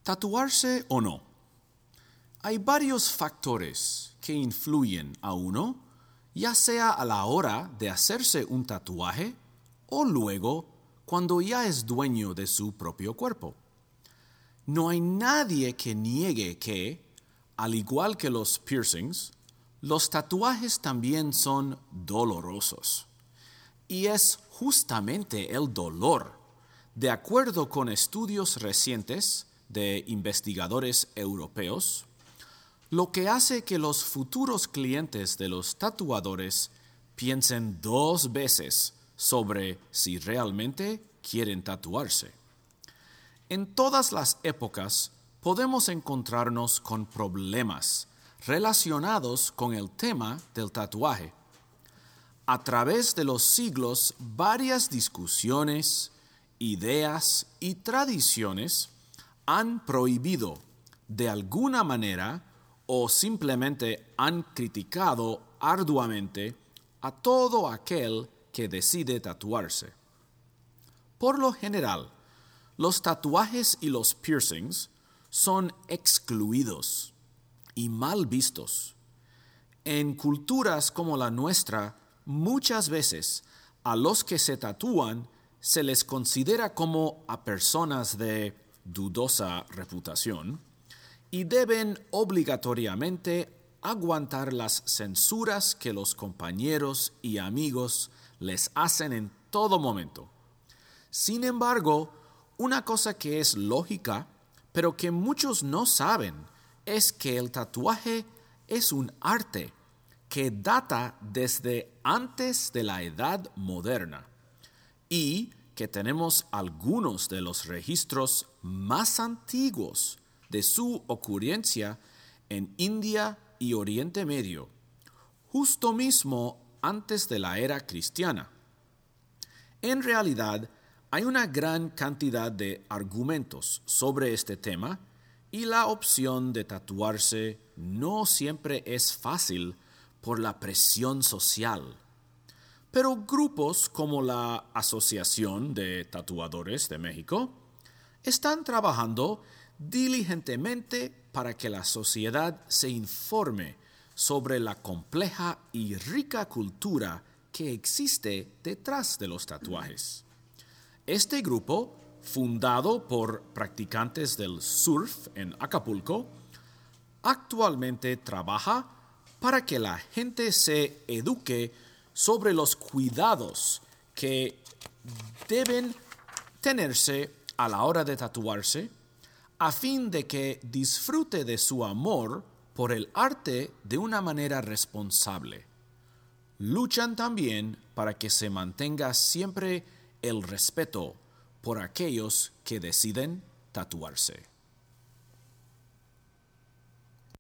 ¿Tatuarse o no? Hay varios factores que influyen a uno, ya sea a la hora de hacerse un tatuaje o luego cuando ya es dueño de su propio cuerpo. No hay nadie que niegue que, al igual que los piercings, los tatuajes también son dolorosos. Y es justamente el dolor, de acuerdo con estudios recientes de investigadores europeos, lo que hace que los futuros clientes de los tatuadores piensen 2 veces sobre si realmente quieren tatuarse. En todas las épocas podemos encontrarnos con problemas relacionados con el tema del tatuaje. A través de los siglos, varias discusiones, ideas y tradiciones han prohibido de alguna manera o simplemente han criticado arduamente a todo aquel que decide tatuarse. Por lo general, los tatuajes y los piercings son excluidos y mal vistos. En culturas como la nuestra, muchas veces a los que se tatúan se les considera como a personas de dudosa reputación y deben obligatoriamente aguantar las censuras que los compañeros y amigos les hacen en todo momento. Sin embargo, una cosa que es lógica, pero que muchos no saben, es que el tatuaje es un arte que data desde antes de la Edad Moderna y que tenemos algunos de los registros más antiguos de su ocurrencia en India y Oriente Medio, justo mismo antes de la era cristiana. En realidad, hay una gran cantidad de argumentos sobre este tema y la opción de tatuarse no siempre es fácil por la presión social. Pero grupos como la Asociación de Tatuadores de México están trabajando diligentemente para que la sociedad se informe sobre la compleja y rica cultura que existe detrás de los tatuajes. Este grupo, fundado por practicantes del surf en Acapulco, actualmente trabaja para que la gente se eduque sobre los cuidados que deben tenerse a la hora de tatuarse, a fin de que disfrute de su amor por el arte de una manera responsable. Luchan también para que se mantenga siempre el respeto por aquellos que deciden tatuarse.